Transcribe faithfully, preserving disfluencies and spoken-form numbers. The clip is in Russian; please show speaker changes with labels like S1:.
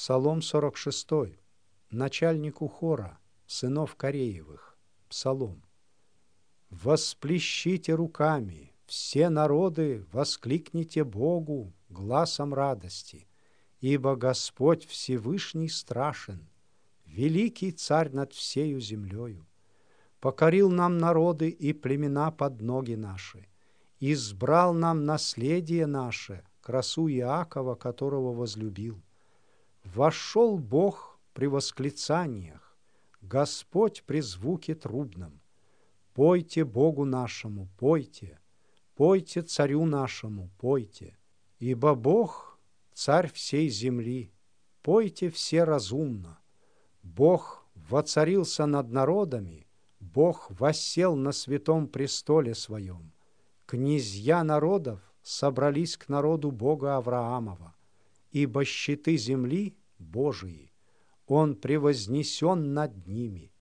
S1: Псалом сорок шестой. Начальнику хора, сынов Кореевых. Псалом. «Восплещите руками, все народы, воскликните Богу гласом радости, ибо Господь Всевышний страшен, великий царь над всею землею. Покорил нам народы и племена под ноги наши, избрал нам наследие наше, красу Иакова, которого возлюбил. Вошел Бог при восклицаниях, Господь при звуке трубном. Пойте Богу нашему, пойте, пойте царю нашему, пойте, ибо Бог — царь всей земли, пойте все разумно. Бог воцарился над народами, Бог воссел на святом престоле своем. Князья народов собрались к народу Бога Авраамова, ибо щиты земли Божии, Он превознесен над ними.